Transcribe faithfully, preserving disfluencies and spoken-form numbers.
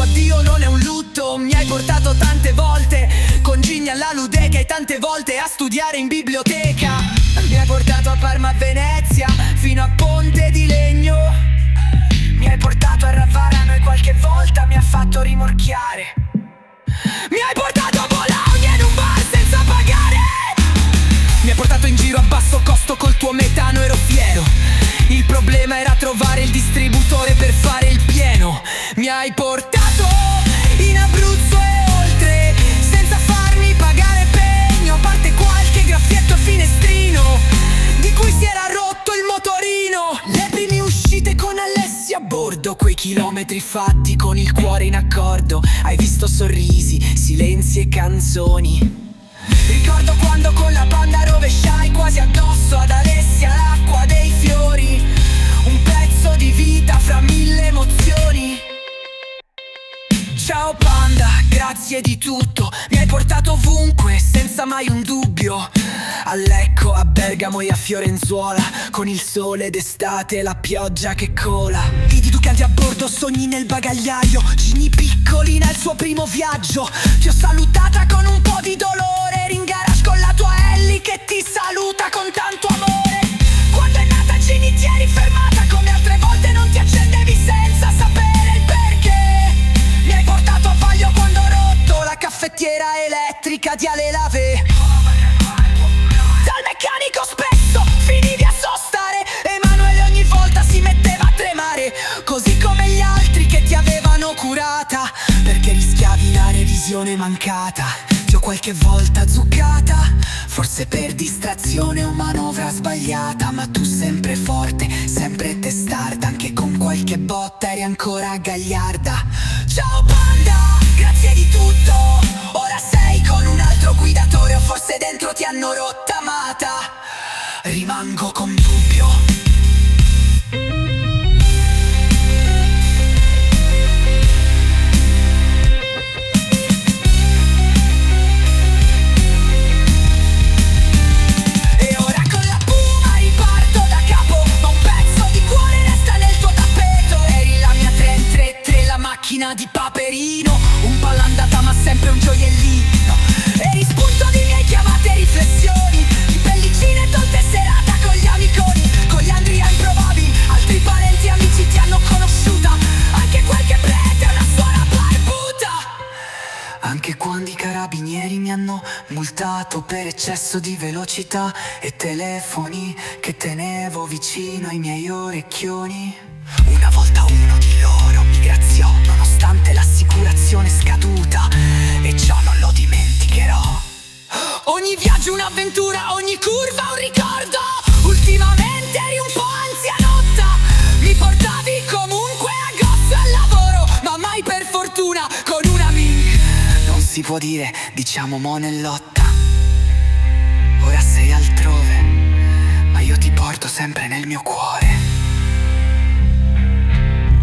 addio non è un lutto. Mi hai portato tante volte con Ginny alla ludeca e tante volte a studiare in biblioteca. Mi hai portato a Parma, a Venezia, fino a Ponte di Legno. Mi hai portato a Ravara e qualche volta mi ha fatto rimorchiare. Mi hai portato a Bologna in un bar senza pagare. Mi hai portato in giro a basso costo col tuo metano, ero fiero. Il problema era trovare il distributore per fare il pieno. Mi hai portato in Abruzzo e oltre senza farmi pagare pegno, a parte qualche graffietto a finestrino di cui si era rotto il motorino. Le prime uscite con Alessia a bordo, quei chilometri fatti con il cuore in accordo. Hai visto sorrisi, silenzi e canzoni. Ricordo quando con la banda rovesciai quasi addosso ad Alessia l'acqua dei fiori. Un pezzo di vita fra mille emozioni. Ciao Panda, grazie di tutto. Mi hai portato ovunque senza mai un dubbio. A Lecco, a Bergamo e a Fiorenzuola, con il sole d'estate e la pioggia che cola. Vidi Ducati a bordo, sogni nel bagagliaio. Ginny piccolina il suo primo viaggio. Ti ho salutata con un po' di dolore. Eri in garage con la tua Ellie che ti saluta con tanto amore. Quando è nata Ginny ti eri fermata, come altre volte non ti accendevi senza sapere il perché. Mi hai portato a Vaglio quando ho rotto la caffettiera elettrica di Ale Lave. Dal meccanico spesso finivi a sostare. Emanuele ogni volta si metteva a tremare, così come gli altri che ti avevano curata, perché rischiavi la revisione mancata. Ti ho qualche volta zuccata, forse per distrazione o manovra sbagliata, ma tu sempre forte, sempre testarda, anche con qualche botta eri ancora gagliarda. Ciao Panda, grazie di tutto. Ora sei con un altro guidatore, o forse dentro ti hanno rottamata. Rimango con dubbio. Di Paperino, un palla andata ma sempre un gioiellino. Eri spunto di miei chiamate e riflessioni, di pellicine tolte serata con gli amiconi, con gli Andria improbabili, altri parenti e amici ti hanno conosciuta, anche qualche prete e una suora barbuta. Anche quando i carabinieri mi hanno multato per eccesso di velocità e telefoni che tenevo vicino ai miei orecchioni. Una volta uno di loro mi graziò nonostante l'assicurazione scaduta, e ciò non lo dimenticherò. Ogni viaggio un'avventura, ogni curva un ricordo. Ultimamente eri un po' anzianotta, mi portavi comunque a gosto e al lavoro, ma mai per fortuna con una mink. Non si può dire, diciamo monellotta. Ora sei altrove, ma io ti porto sempre nel mio cuore.